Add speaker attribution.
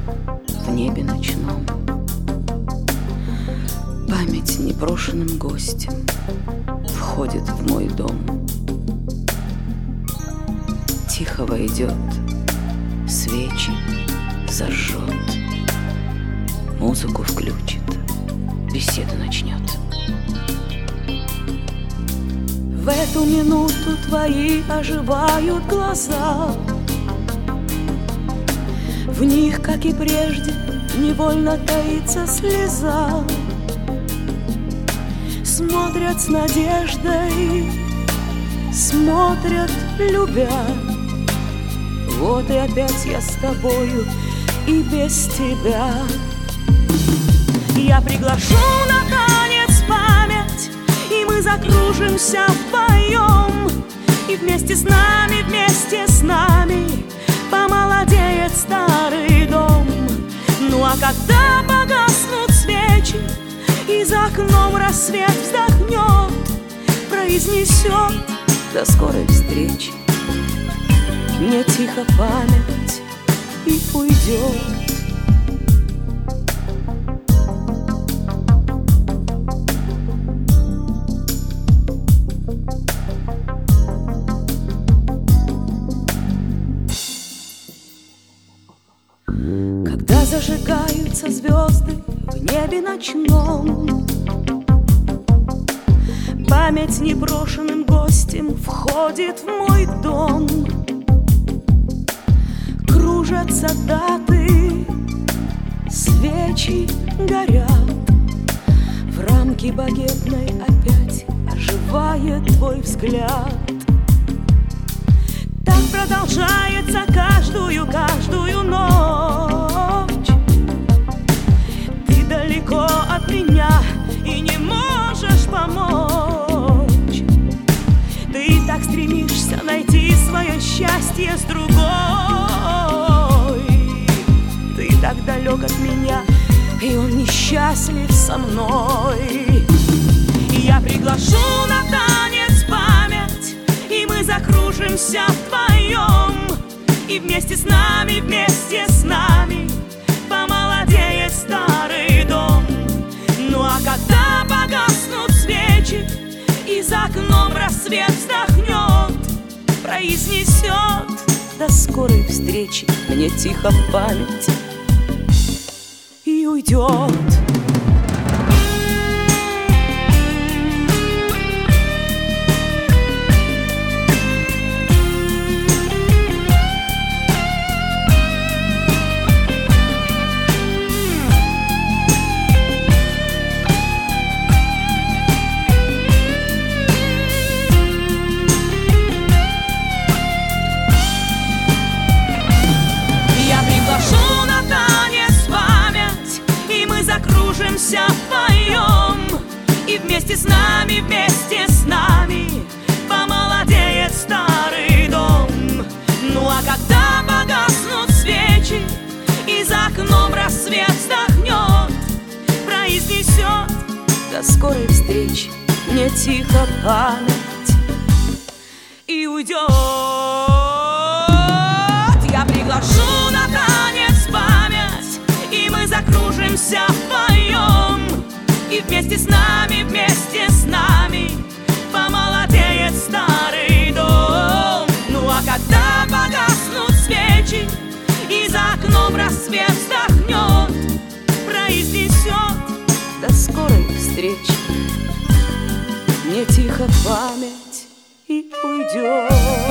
Speaker 1: в небе ночном. Память непрошенным гостем входит в мой дом. Тихо войдет, свечи зажжет, музыку включит, беседу начнет. В эту минуту твои оживают глаза. В них, как и прежде, невольно таится слеза. Смотрят с надеждой, смотрят, любя. Вот и опять я с тобою и без тебя. Я приглашу на танец память, и мы закружимся вдвоем. И вместе с нами помолодеет старый дом. Ну а когда погаснут свечи и за окном рассвет вздохнет, произнесет до скорой встречи, мне тихо память и уйдет. Когда зажигаются звезды в небе ночном, память непрошенным гостем входит в мой дом. Кружатся даты, свечи горят, в рамке багетной опять оживает твой взгляд. Так продолжается каждую ночь. Ты далеко от меня и не можешь помочь. Ты так стремишься найти свое счастье с другой. Ты так далек от меня, и он несчастлив со мной. Я приглашу на танец память, и мы закружимся вдвоем. И вместе с нами помолодеет старый дом. Ну а когда погаснут свечи и за окном рассвет вздохнет, произнесет до скорой встречи, мне тихо память и уйдет. Закружимся вдвоем, и вместе с нами помолодеет старый дом. Ну а когда погаснут свечи и за окном рассвет вздохнет, произнесет до скорой встречи, мне тихо память и уйдет. Я приглашу на танец память, и мы закружимся вдвоем. И вместе с нами помолодеет старый дом. Ну а когда погаснут свечи и за окном рассвет вздохнет, произнесет до скорой встречи, мне тихо память и уйдет.